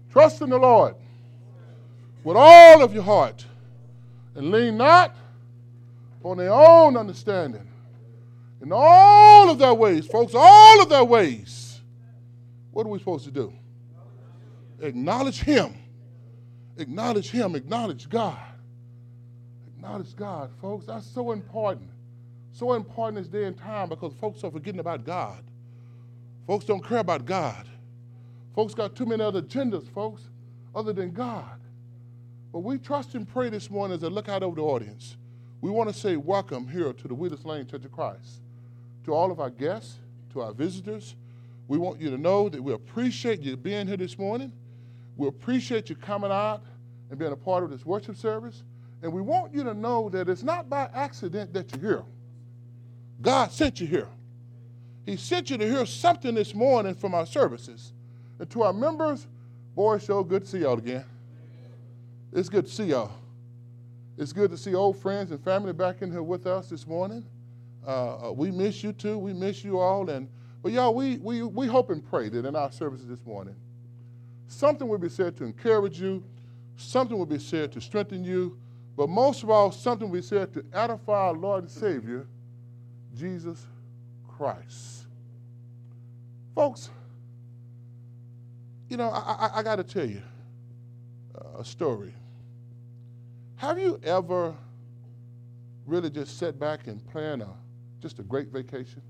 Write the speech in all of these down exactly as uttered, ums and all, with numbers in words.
Trust in the Lord with all of your heart and lean not on their own understanding. In all of their ways, folks, all of their ways, what are we supposed to do? Acknowledge him. Acknowledge him. Acknowledge God. Acknowledge God, folks. That's so important. So important this day and time because folks are forgetting about God. Folks don't care about God. Folks got too many other agendas, folks, other than God. But we trust and pray this morning as I look out over the audience. We want to say welcome here to the Wheelers Lane Church of Christ. To all of our guests, to our visitors, we want you to know that we appreciate you being here this morning. We appreciate you coming out and being a part of this worship service. And we want you to know that it's not by accident that you're here. God sent you here. He sent you to hear something this morning from our services. And to our members, boy, it's so good to see y'all again. It's good to see y'all. It's good to see old friends and family back in here with us this morning. Uh, we miss you too. We miss you all. And but y'all, we we we hope and pray that in our services this morning, something will be said to encourage you, something will be said to strengthen you, but most of all, something will be said to edify our Lord and Savior, Jesus Christ. Folks, you know, I, I, I got to tell you a story. Have you ever really just sat back and planned a, just a great vacation?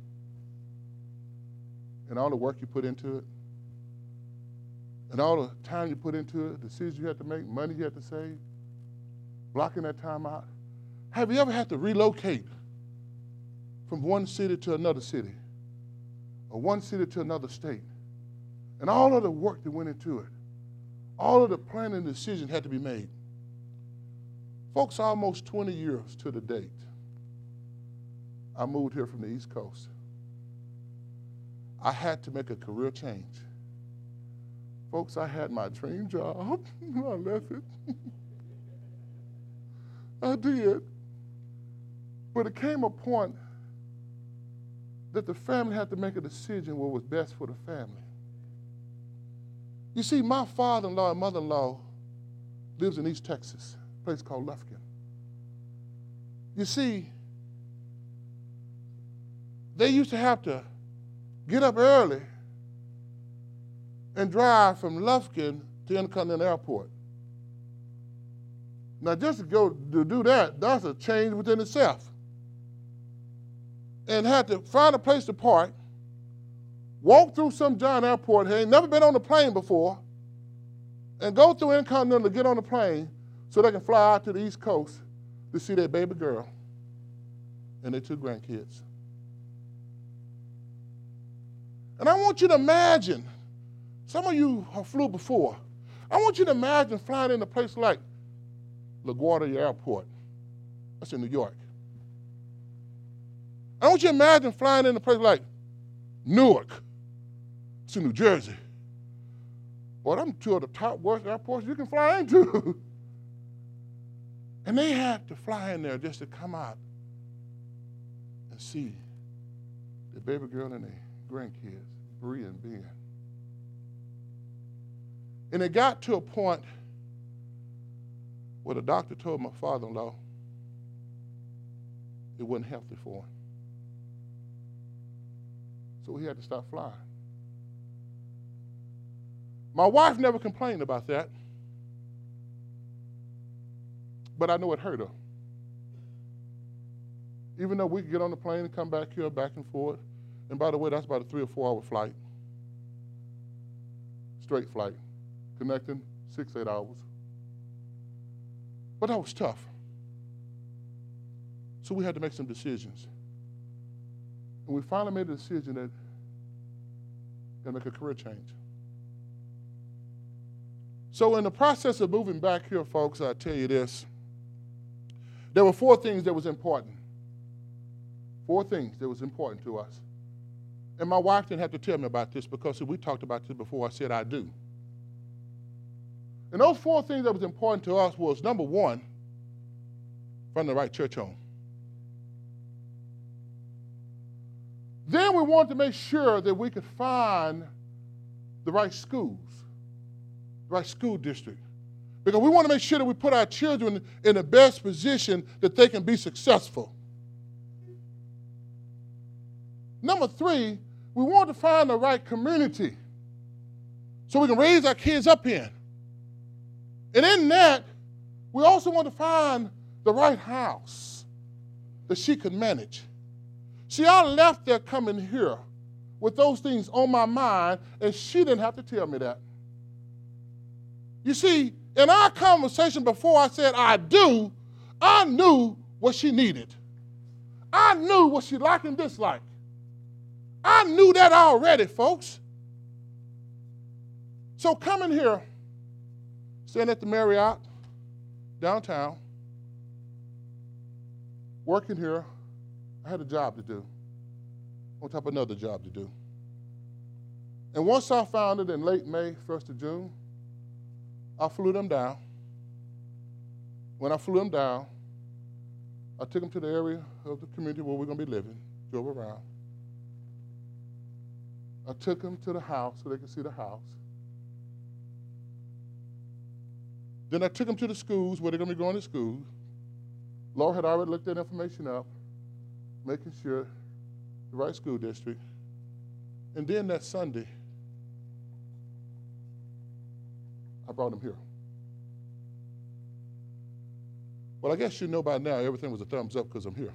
And all the work you put into it? And all the time you put into it, decisions you had to make, money you had to save, blocking that time out? Have you ever had to relocate from one city to another city, or one city to another state? And all of the work that went into it, all of the planning and decisions had to be made. Folks, almost twenty years to the date, I moved here from the East Coast. I had to make a career change. Folks, I had my dream job. I left it. I did. But it came a point that the family had to make a decision what was best for the family. You see, my father-in-law and mother-in-law lives in East Texas, a place called Lufkin. You see, they used to have to get up early and drive from Lufkin to Intercontinental Airport. Now, just to go to do that, that's a change within itself. And had to find a place to park, walk through some giant airport, he ain't never been on a plane before, and go through Intercontinental to get on the plane so they can fly out to the East Coast to see their baby girl and their two grandkids. And I want you to imagine, some of you have flew before, I want you to imagine flying in a place like LaGuardia Airport. That's in New York. I want you to imagine flying in a place like Newark. It's in New Jersey. Boy, them two of the top worst airports you can fly into. And they had to fly in there just to come out and see the baby girl and their grandkids, Bree and Ben. And it got to a point where the doctor told my father-in-law it wasn't healthy for him. So he had to stop flying. My wife never complained about that, but I know it hurt her. Even though we could get on the plane and come back here, back and forth, and by the way, that's about a three or four hour flight, straight flight, connecting six, eight hours. But that was tough. So we had to make some decisions. And we finally made a decision that going to make a career change. So in the process of moving back here, folks, I'll tell you this. There were four things that was important. Four things that was important to us. And my wife didn't have to tell me about this because we talked about this before. I said I do. And those four things that was important to us was, number one, find the right church home. Then we wanted to make sure that we could find the right schools. the right school district. Because we want to make sure that we put our children in the best position that they can be successful. Number three, we want to find the right community so we can raise our kids up in. And in that, we also want to find the right house that she could manage. See, I left there coming here with those things on my mind, and she didn't have to tell me that. You see, in our conversation before I said I do, I knew what she needed. I knew what she liked and disliked. I knew that already, folks. So coming here, staying at the Marriott downtown, working here, I had a job to do, on top of another job to do. And once I found it in late May, first of June, I flew them down. When I flew them down, I took them to the area of the community where we're going to be living, drove around. I took them to the house so they could see the house. Then I took them to the schools where they're going to be going to school. Laura had already looked that information up, making sure the right school district. And then that Sunday, I brought them here. Well, I guess you know by now everything was a thumbs up because I'm here.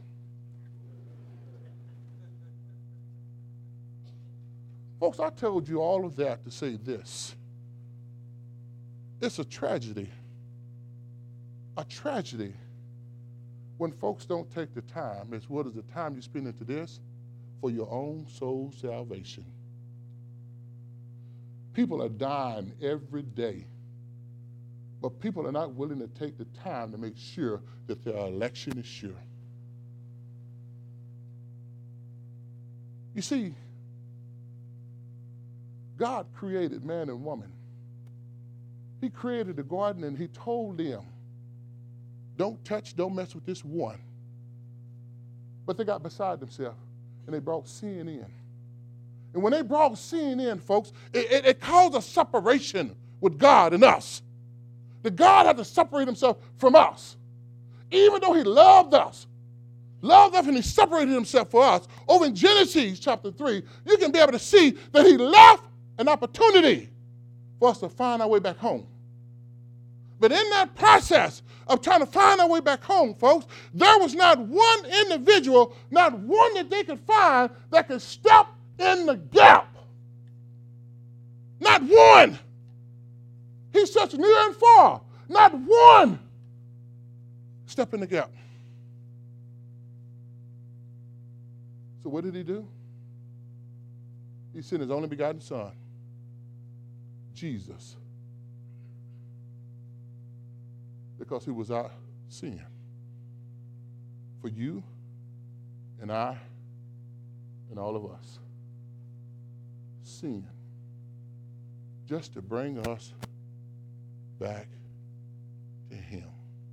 Folks, I told you all of that to say this. It's a tragedy. A tragedy when folks don't take the time, as well as the time you spend into this, for your own soul salvation. People are dying every day, but people are not willing to take the time to make sure that their election is sure. You see, God created man and woman. He created the garden and he told them, don't touch, don't mess with this one. But they got beside themselves and they brought sin in. And when they brought sin in, folks, it, it, it caused a separation with God and us. That God had to separate himself from us. Even though he loved us, loved us and he separated himself for us. Over in Genesis chapter three, you can be able to see that he left an opportunity for us to find our way back home. But in that process of trying to find our way back home, folks, there was not one individual, not one that they could find that could step in the gap. Not one. He searched near and far. Not one step in the gap. So what did he do? He sent his only begotten son, Jesus, because he was our sin for you and I and all of us. Sin, just to bring us back to him.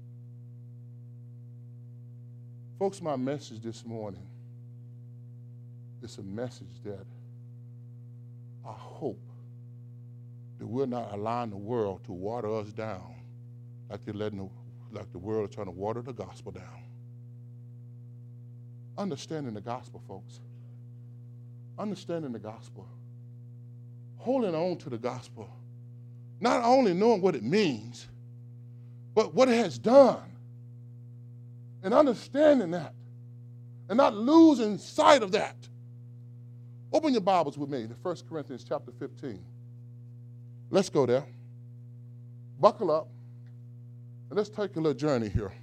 Folks, my message this morning is a message that I hope that we're not allowing the world to water us down like they're letting the, like the world is trying to water the gospel down. Understanding the gospel, folks. Understanding the gospel. Holding on to the gospel. Not only knowing what it means, but what it has done. And understanding that. And not losing sight of that. Open your Bibles with me to First Corinthians chapter fifteen. Let's go there. Buckle up. And let's take a little journey here.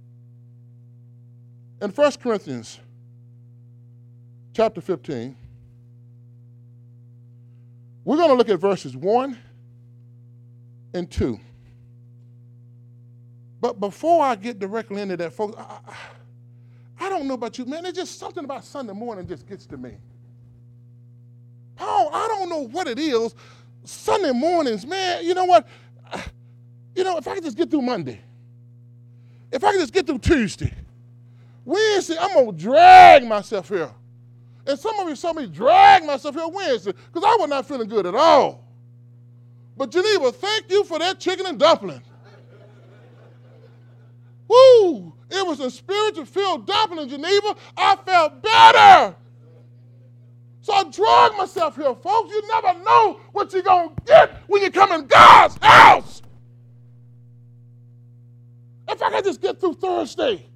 In First Corinthians chapter fifteen, we're going to look at verses one and two. But before I get directly into that, folks, I, I, I don't know about you, man. There's just something about Sunday morning just gets to me. Paul, I don't know what it is. Sunday mornings, man, you know what? You know, if I could just get through Monday, if I could just get through Tuesday, Wednesday, I'm going to drag myself here. And some of you saw me drag myself here Wednesday because I was not feeling good at all. But Geneva, thank you for that chicken and dumpling. Woo! It was a spiritual-filled dumpling, Geneva. I felt better. So I drug myself here, folks. You never know what you're going to get when you come in God's house. If I could just get through Thursday,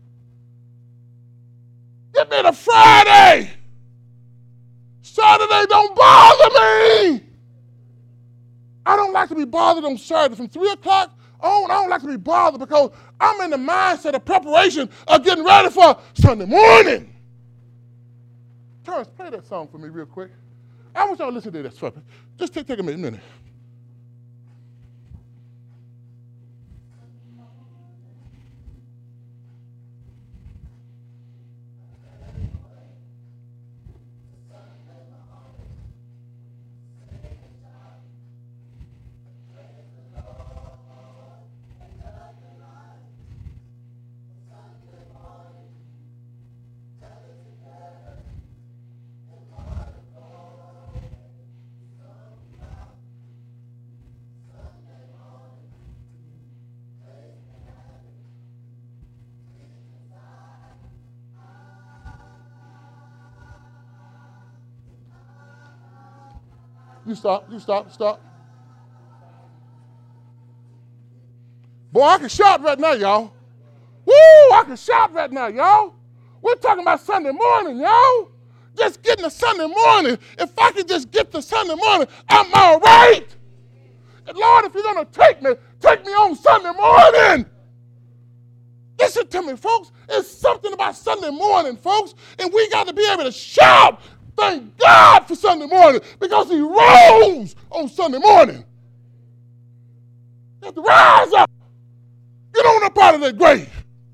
get me to Friday. Saturday don't bother me. I don't like to be bothered on Saturday from three o'clock on. I don't like to be bothered because I'm in the mindset of preparation of getting ready for Sunday morning. Terrence, play that song for me real quick. I want y'all to listen to this for me. Just take, take a minute. You stop, you stop, stop. Boy, I can shout right now, y'all. Woo, I can shout right now, y'all. We're talking about Sunday morning, y'all. Just getting to Sunday morning. If I could just get to Sunday morning, I'm all right. And Lord, if you're going to take me, take me on Sunday morning. Listen to me, folks. It's something about Sunday morning, folks, and we got to be able to shout. Thank God for Sunday morning because he rose on Sunday morning. You have to rise up. Get on up out of that grave.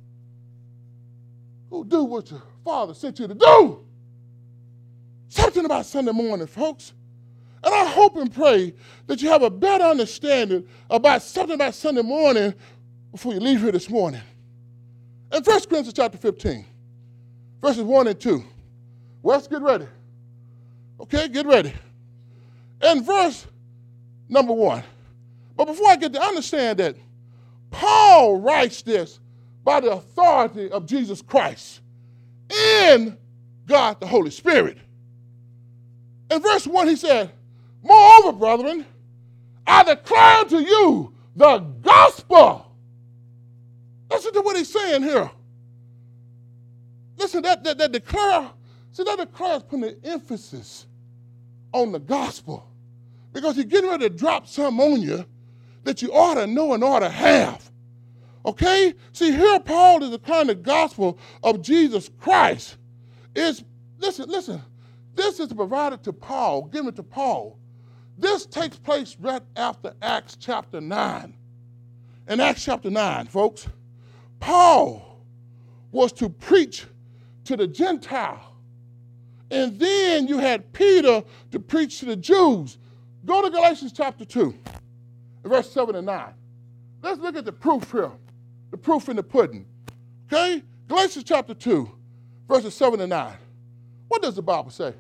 Go do what your Father sent you to do. Something about Sunday morning, folks. And I hope and pray that you have a better understanding about something about Sunday morning before you leave here this morning. In First Corinthians chapter fifteen, verses one and two. Wes, get ready. Okay, get ready. And verse number one. But before I get to understand that, Paul writes this by the authority of Jesus Christ in God the Holy Spirit. In verse one, he said, moreover, brethren, I declare to you the gospel. Listen to what he's saying here. Listen, that, that, that declare, see, that declare is putting the emphasis on the gospel because he's getting ready to drop something on you that you ought to know and ought to have. Okay? See, here Paul is declaring the gospel of Jesus Christ. Is listen, listen. This is provided to Paul, given to Paul. This takes place right after Acts chapter nine. In Acts chapter nine, folks, Paul was to preach to the Gentile. And then you had Peter to preach to the Jews. Go to Galatians chapter two, verse seven and nine. Let's look at the proof here, the proof in the pudding. Okay? Galatians chapter two, verses seven and nine. What does the Bible say?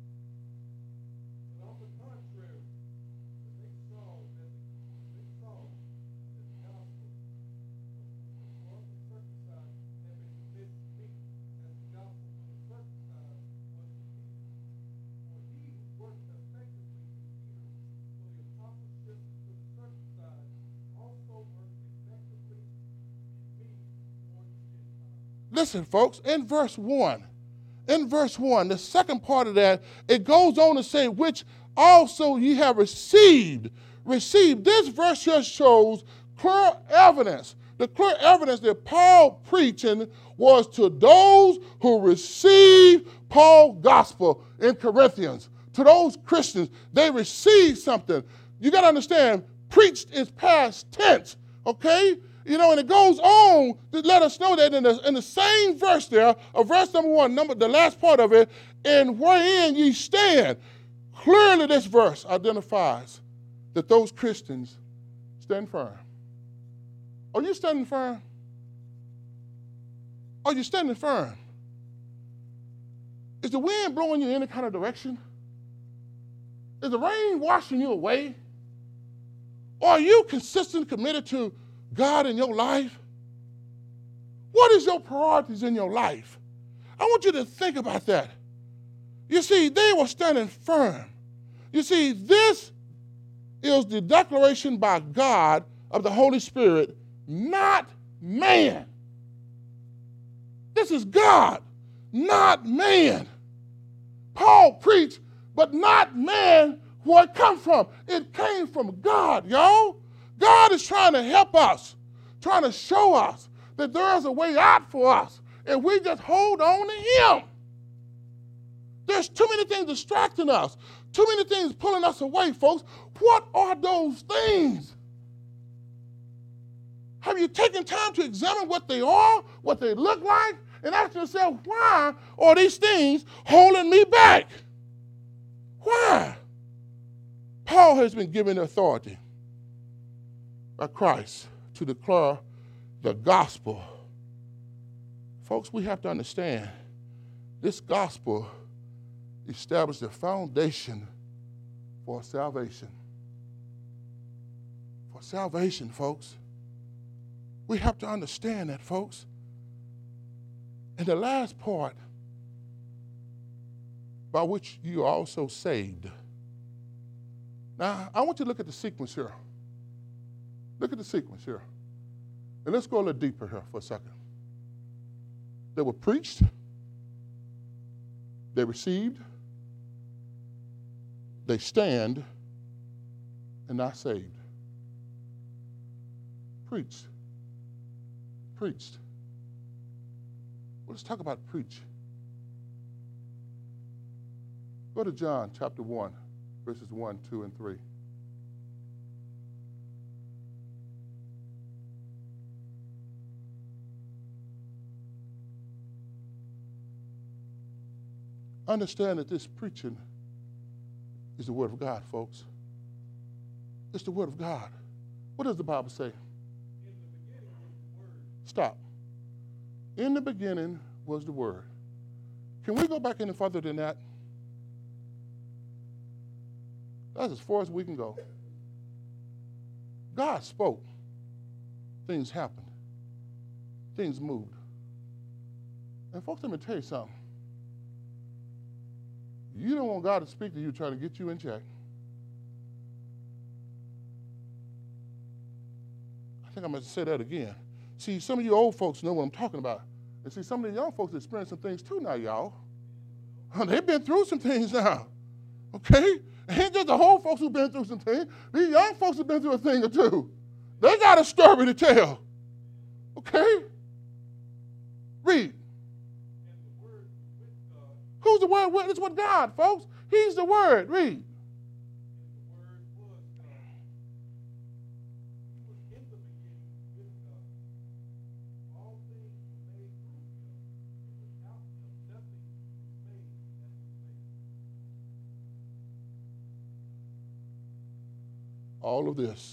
Listen, folks, in verse one, in verse one, the second part of that, it goes on to say, which also ye have received. Received. This verse just shows clear evidence. The clear evidence that Paul preaching was to those who received Paul's gospel in Corinthians. To those Christians, they received something. You got to understand, preached is past tense, okay? You know, and it goes on to let us know that in the, in the same verse there, of verse number one, number the last part of it, and wherein ye stand. Clearly this verse identifies that those Christians stand firm. Are you standing firm? Are you standing firm? Is the wind blowing you in any kind of direction? Is the rain washing you away? Are you consistent, committed to God in your life? What is your priorities in your life? I want you to think about that. You see, they were standing firm. You see, this is the declaration by God of the Holy Spirit, not man. This is God, not man. Paul preached, but not man where it come from. It came from God, y'all. God is trying to help us, trying to show us that there is a way out for us if we just hold on to him. There's too many things distracting us, too many things pulling us away, folks. What are those things? Have you taken time to examine what they are, what they look like, and ask yourself, why are these things holding me back? Why? Paul has been given authority by Christ to declare the gospel. Folks, we have to understand this gospel established the foundation for salvation. For salvation, folks. We have to understand that, folks. And the last part, by which you are also saved. Now, I want you to look at the sequence here. Look at the sequence here. And let's go a little deeper here for a second. They were preached. They received. They stand and not saved. Preached. Preached. Well, let's talk about preach. Go to John chapter one, verses one, two, and three. Understand that this preaching is the word of God, folks. It's the word of God. What does the Bible say? In the beginning was the word. Stop. In the beginning was the word. Can we go back any further than that? That's as far as we can go. God spoke. Things happened. Things moved. And folks, let me tell you something. You don't want God to speak to you trying to get you in check. I think I'm going to say that again. See, some of you old folks know what I'm talking about. And see, some of the young folks experience some things too now, y'all. They've been through some things now. Okay? It ain't just the old folks who've been through some things. These young folks have been through a thing or two. They got a story to tell. Okay? Read. Who's the word witness with God, folks? He's the word. Read. All of this.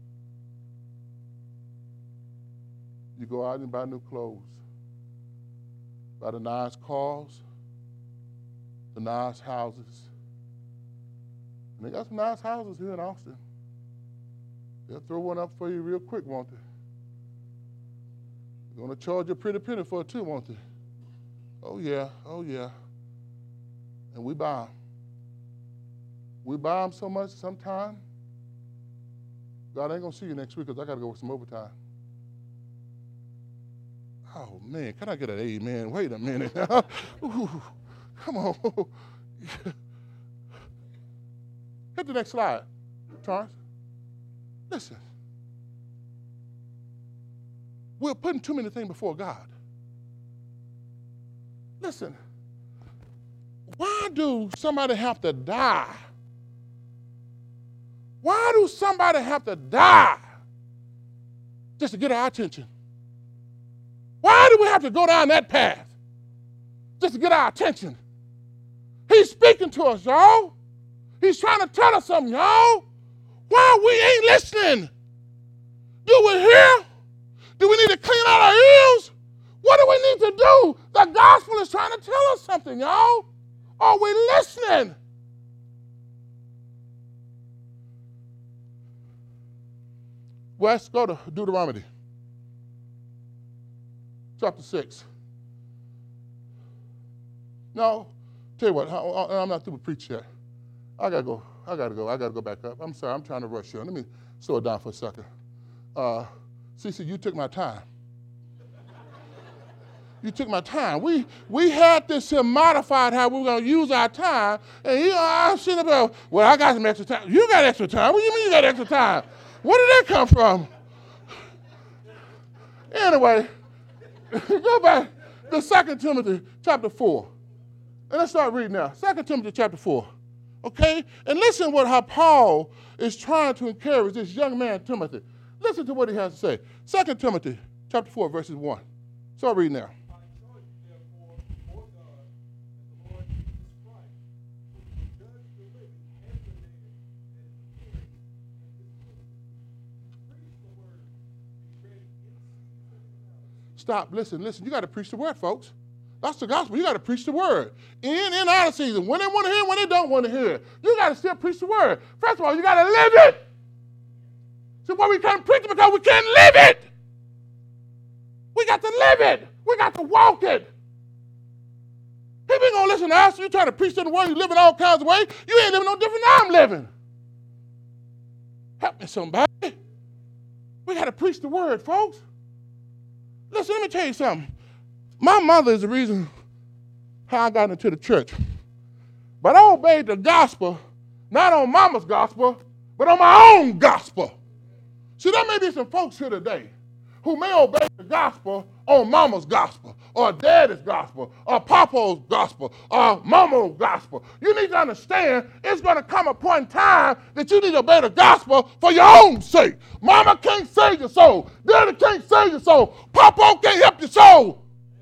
You go out and buy new clothes, buy the nice cars, the nice houses. And they got some nice houses here in Austin. They'll throw one up for you real quick, won't they? They're going to charge you a pretty penny for it too, won't they? Oh, yeah, oh, yeah. And we buy them. We buy them so much sometime, God ain't going to see you next week because I got to go with some overtime. Oh, man, can I get an amen? Wait a minute. Ooh, come on. Hit the next slide, Charles. Listen. We're putting too many things before God. Listen. Why do somebody have to die? Why do somebody have to die just to get our attention? Why do we have to go down that path just to get our attention? He's speaking to us, y'all. He's trying to tell us something, y'all. Why we ain't listening? Do we hear? Do we need to clean out our ears? What do we need to do? The gospel is trying to tell us something, y'all. Are we listening? West, go to Deuteronomy. Chapter six. No, tell you what, I, I'm not through with preach yet. I gotta go. I gotta go. I gotta go back up. I'm sorry. I'm trying to rush you. Let me slow it down for a second. Uh, Cece, you took my time. You took my time. We we had this here modified how we were going to use our time. And you know, I'm sitting up there, well, I got some extra time. You got extra time. What do you mean you got extra time? Where did that come from? Anyway, go back to Second Timothy chapter four. And let's start reading now. Second Timothy chapter four. Okay? And listen what how Paul is trying to encourage this young man, Timothy. Listen to what he has to say. Second Timothy chapter four, verses one. Start reading now. Stop, listen, listen. You got to preach the word, folks. That's the gospel. You got to preach the word. In and out of season. When they want to hear it, when they don't want to hear it. You got to still preach the word. First of all, you got to live it. So why we can't preach it? Because we can't live it. We got to live it. We got to walk it. People ain't going to listen to us. You try to preach the word, you live in all kinds of ways. You ain't living no different than I'm living. Help me, somebody. We got to preach the word, folks. Listen, let me tell you something. My mother is the reason how I got into the church. But I obeyed the gospel, not on mama's gospel, but on my own gospel. See, there may be some folks here today who may obey the gospel on mama's gospel, or daddy's gospel, or papa's gospel, or mama's gospel. You need to understand it's going to come a point in time that you need to obey the gospel for your own sake. Mama can't save your soul. Daddy can't save your soul. Papa can't help your soul.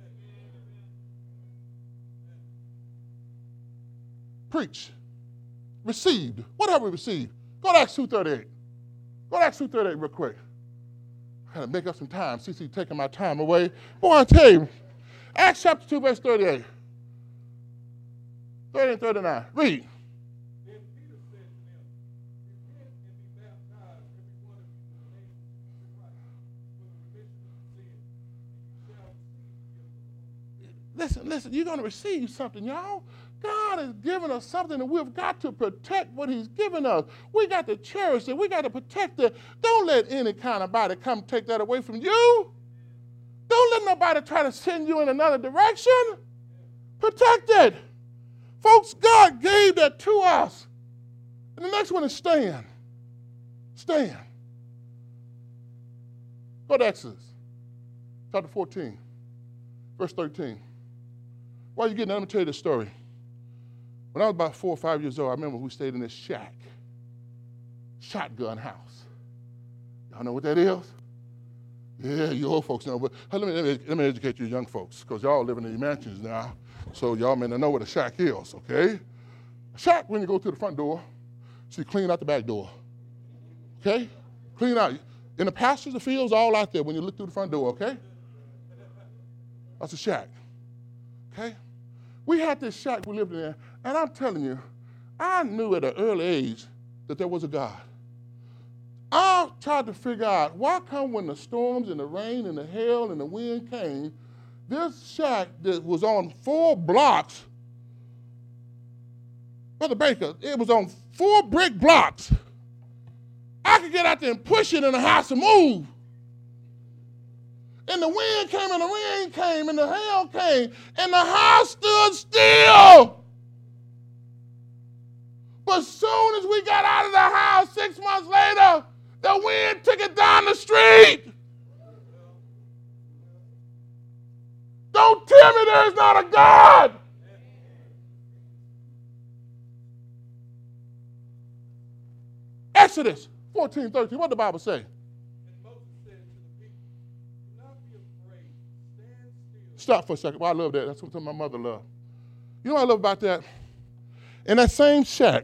Preach. Received. What have we received? Go to Acts two thirty-eight. Go to Acts two thirty-eight real quick. I got to make up some time. C C taking my time away. Boy, I tell you. Acts chapter two, verse thirty-eight. thirty and thirty-nine. Read. Then Peter said to them, repent and be baptized, every one of you, in the name of Christ, for the remission of sin, and you shall receive the gift of the Holy Spirit. Listen, listen, you're going to receive something, y'all. God has given us something, and we've got to protect what he's given us. We got to cherish it. We got to protect it. Don't let any kind of body come take that away from you. Don't let nobody try to send you in another direction. Protect it. Folks, God gave that to us. And the next one is stand. Stand. Go to Exodus, chapter fourteen, verse thirteen. While you're getting that, let me tell you this story. When I was about four or five years old, I remember we stayed in this shack, shotgun house. Y'all know what that is? Yeah, you old folks know. But let me, let me, let me educate you young folks, because y'all living in the mansions now, so y'all may not know what a shack is, okay? A shack, when you go to the front door, so you clean out the back door, okay? Clean out. In the pastures, the fields, all out there when you look through the front door, okay? That's a shack, okay? We had this shack we lived in there, and I'm telling you, I knew at an early age that there was a God. I tried to figure out why come when the storms and the rain and the hail and the wind came, this shack that was on four blocks, Brother Baker, it was on four brick blocks. I could get out there and push it in the house and move. And the wind came and the rain came and the hail came and the house stood still. But as soon as we got out of the house six months later, the wind took it down the street. Don't tell me there's not a God. Exodus fourteen thirteen, what did the Bible say? And Moses said to the people, do not be afraid, stand still. Stop for a second. Well, I love that. That's what my mother loved. You know what I love about that? In that same shack,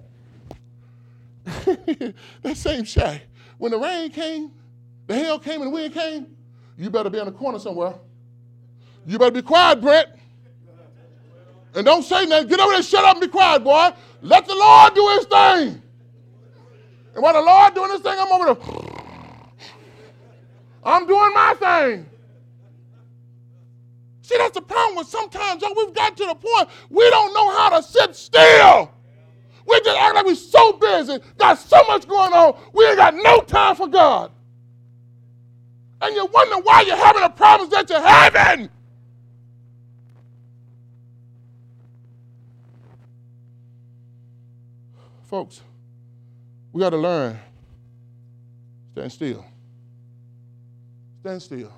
that same shack, when the rain came, the hail came, and the wind came, you better be in the corner somewhere. You better be quiet, Brent. And don't say nothing. Get over there, shut up and be quiet, boy. Let the Lord do his thing. And while the Lord doing his thing, I'm over there. I'm doing my thing. See, that's the problem with sometimes, y'all, we've gotten to the point we don't know how to sit still. We just act like we're so busy, got so much going on, we ain't got no time for God. And you wonder why you're having the problems that you're having. Folks, we got to learn. Stand still. Stand still.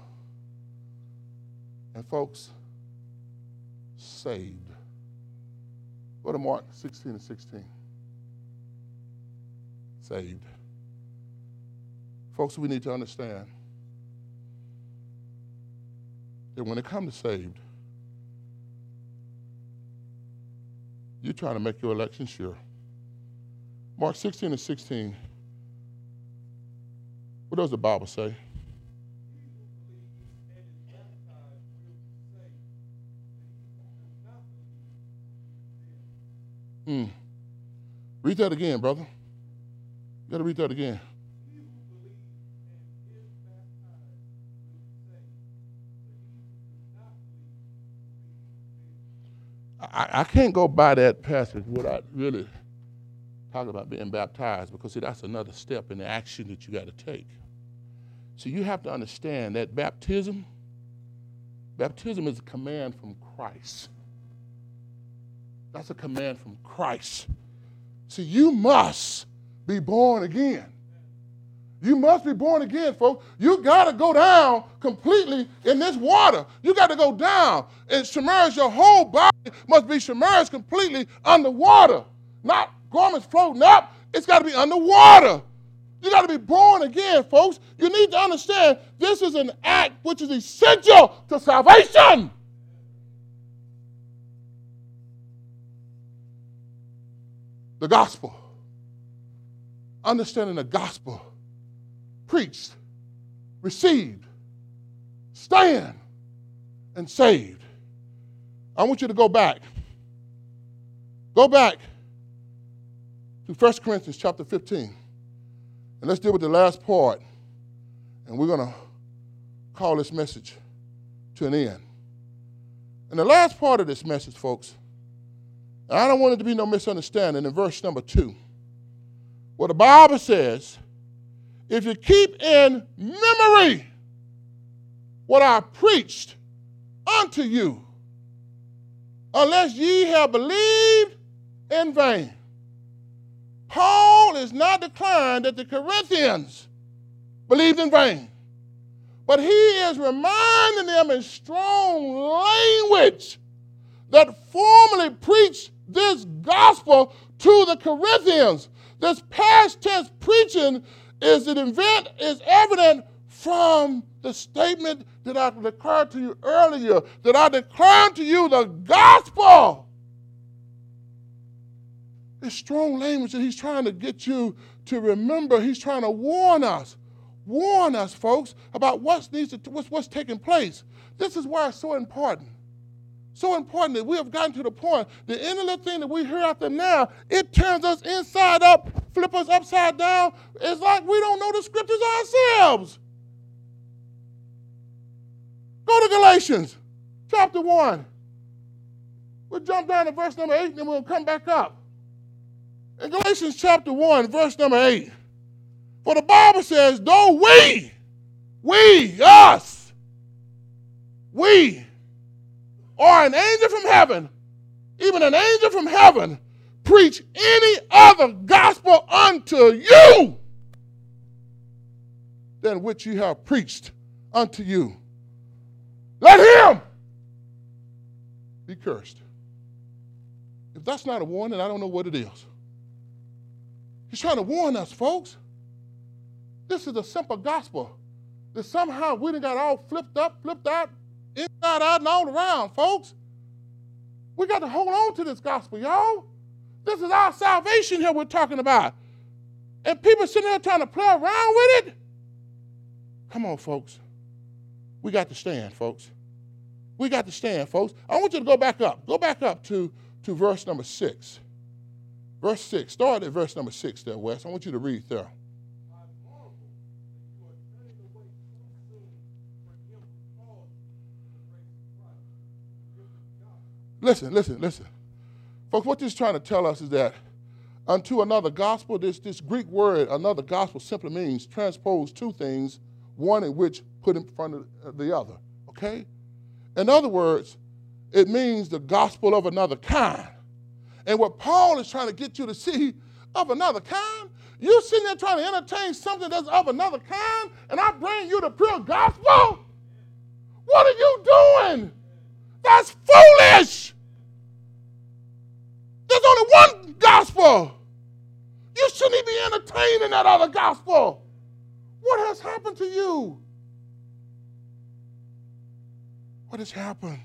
And folks, saved. Go to Mark sixteen and sixteen. Saved. Folks, we need to understand that when it comes to saved, you're trying to make your election sure. Mark sixteen and sixteen. What does the Bible say? Hmm. Read that again, brother. You got to read that again. I, I can't go by that passage without really talking about being baptized, because see, that's another step in the action that you got to take. So you have to understand that baptism, baptism is a command from Christ. That's a command from Christ. See, you must be born again. You must be born again, folks. You got to go down completely in this water. You got to go down and submerge. Your whole body must be submerged completely underwater. Not garments floating up. It's got to be underwater. You got to be born again, folks. You need to understand this is an act which is essential to salvation. The gospel. Understanding the gospel. Preached, received, stand, and saved. I want you to go back. Go back to First Corinthians chapter fifteen. And let's deal with the last part. And we're going to call this message to an end. And the last part of this message, folks, and I don't want it to be no misunderstanding, in verse number two, where the Bible says, if you keep in memory what I preached unto you, unless ye have believed in vain. Paul is not declaring that the Corinthians believed in vain, but he is reminding them in strong language that formerly preached this gospel to the Corinthians. This past tense preaching is an event, is evident from the statement that I declared to you earlier, that I declared to you the gospel. It's strong language that he's trying to get you to remember. He's trying to warn us, warn us, folks, about what's needs to, what's, what's taking place. This is why it's so important. So important that we have gotten to the point that any little thing that we hear out there now, it turns us inside up, flip us upside down. It's like we don't know the scriptures ourselves. Go to Galatians chapter one. We'll jump down to verse number eight and then we'll come back up. In Galatians chapter one, verse number eight, for the Bible says, though we, we, us, we, or an angel from heaven, even an angel from heaven, preach any other gospel unto you than which you have preached unto you, let him be cursed. If that's not a warning, I don't know what it is. He's trying to warn us, folks. This is a simple gospel that somehow we done got all flipped up, flipped out, inside out and all around, folks. We got to hold on to this gospel, y'all. This is our salvation here we're talking about. And people sitting there trying to play around with it. Come on, folks. We got to stand, folks. We got to stand, folks. I want you to go back up. Go back up to, to verse number six. Verse six. Start at verse number six there, Wes. I want you to read there. I marvel that you are turning away so soon Listen, listen, listen. Folks, what this is trying to tell us is that unto another gospel, this, this Greek word, another gospel, simply means transpose two things, one in which put in front of the other, okay? In other words, it means the gospel of another kind. And what Paul is trying to get you to see, of another kind, you sitting there trying to entertain something that's of another kind, and I bring you the pure gospel? What are you doing? That's foolish. There's only one gospel. You shouldn't be entertaining that other gospel. What has happened to you? What has happened?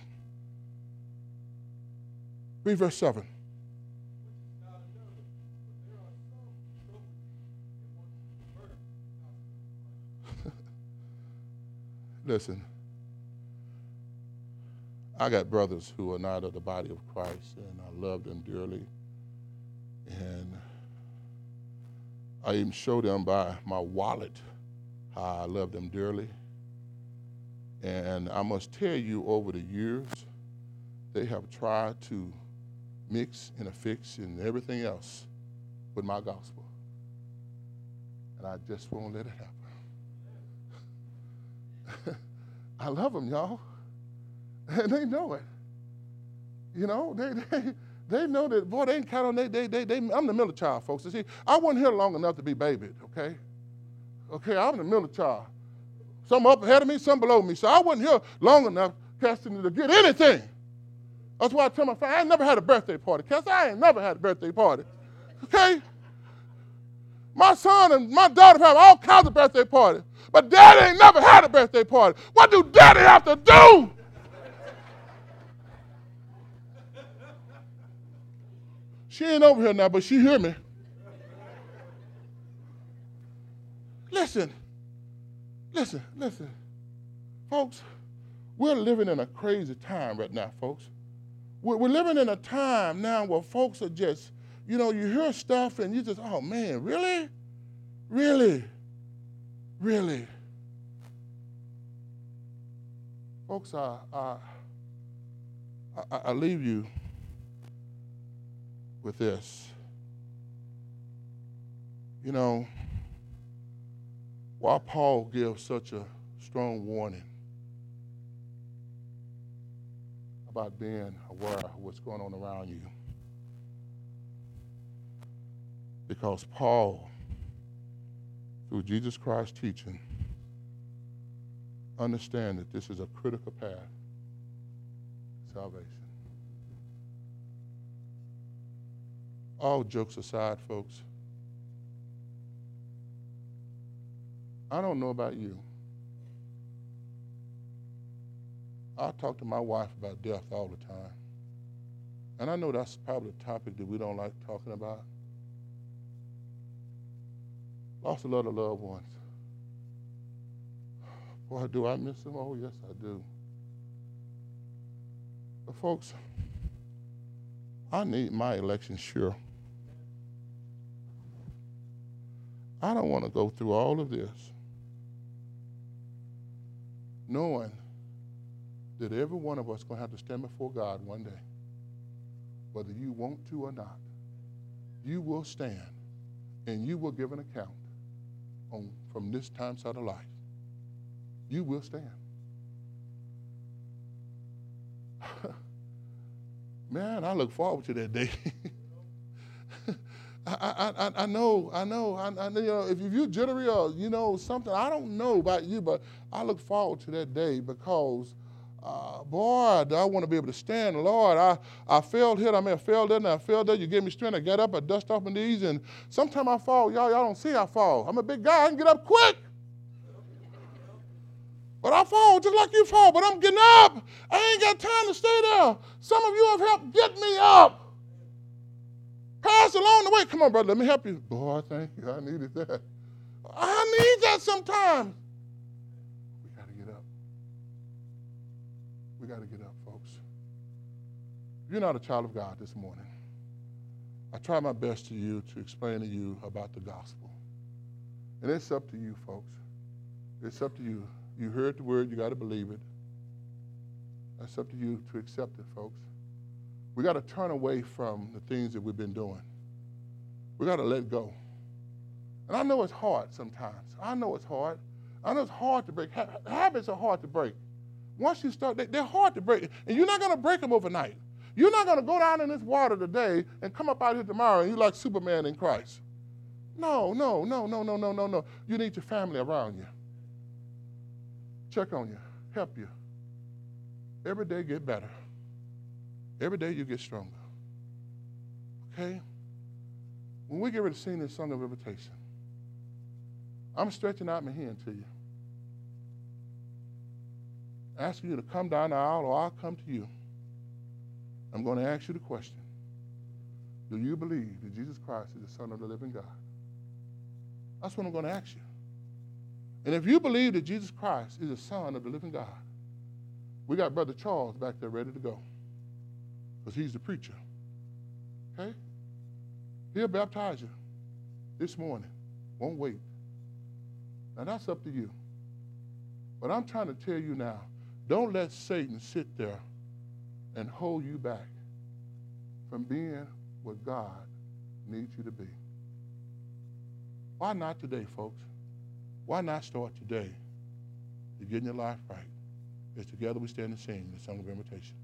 Read verse seven. Listen, I got brothers who are not of the body of Christ, and I love them dearly. And I even show them by my wallet how I love them dearly. And I must tell you, over the years, they have tried to mix and affix and everything else with my gospel. And I just won't let it happen. I love them, y'all. And they know it. You know, they they, they know that, boy, they ain't count on, they, they, they, they, I'm the middle child, folks. You see, I wasn't here long enough to be babied, okay? Okay, I'm the middle child. Some up ahead of me, some below me. So I wasn't here long enough, Casting, to get anything. That's why I tell my family, I ain't never had a birthday party. Cass, I ain't never had a birthday party. Okay? My son and my daughter have all kinds of birthday parties. But daddy ain't never had a birthday party. What do daddy have to do? She ain't over here now, but she hear me. Listen, listen, listen. Folks, we're living in a crazy time right now, folks. We're, we're living in a time now where folks are just, you know, you hear stuff and you just, oh man, really? Really? Really? Folks, I, I, I, I leave you with this. You know, why Paul gives such a strong warning about being aware of what's going on around you. Because Paul, through Jesus Christ's teaching, understand that this is a critical path to salvation. All jokes aside, folks, I don't know about you. I talk to my wife about death all the time. And I know that's probably a topic that we don't like talking about. Lost a lot of loved ones. Boy, do I miss them? Oh, yes, I do. But folks, I need my election sure. I don't want to go through all of this knowing that every one of us is going to have to stand before God one day. Whether you want to or not, you will stand and you will give an account on from this time side of life. You will stand. Man, I look forward to that day. I, I, I, I know, I know, I, I, you know, if you're jittery or, you know, something, I don't know about you, but I look forward to that day because, uh, boy, I want to be able to stand. Lord, I, I failed here, I may have failed there, and I failed there. You gave me strength. I get up, I dust off my knees, and sometimes I fall. Y'all, y'all don't see I fall. I'm a big guy. I can get up quick. But I fall just like you fall, but I'm getting up. I ain't got time to stay there. Some of you have helped get me up. Pass along the way. Come on, brother, let me help you. Boy, thank you. I needed that. I need that sometimes. We got to get up. We got to get up, folks. If you're not a child of God this morning, I try my best to you to explain to you about the gospel. And it's up to you, folks. It's up to you. You heard the word, you got to believe it. That's up to you to accept it, folks. We got to turn away from the things that we've been doing. We got to let go. And I know it's hard sometimes. I know it's hard. I know it's hard to break. Ha- habits are hard to break. Once you start, they, they're hard to break. And you're not going to break them overnight. You're not going to go down in this water today and come up out here tomorrow and you're like Superman in Christ. No, no, no, no, no, no, no, no. You need your family around you. Check on you. Help you. Every day get better. Every day you get stronger. Okay? When we get ready to sing this song of invitation, I'm stretching out my hand to you, asking you to come down the aisle or I'll come to you. I'm going to ask you the question. Do you believe that Jesus Christ is the Son of the living God? That's what I'm going to ask you. And if you believe that Jesus Christ is the Son of the living God, we got Brother Charles back there ready to go because he's the preacher. Okay? He'll baptize you this morning. Won't wait. Now, that's up to you. But I'm trying to tell you now, don't let Satan sit there and hold you back from being what God needs you to be. Why not today, folks? Why not start today to get your life right? As together we stand and sing the song of invitation.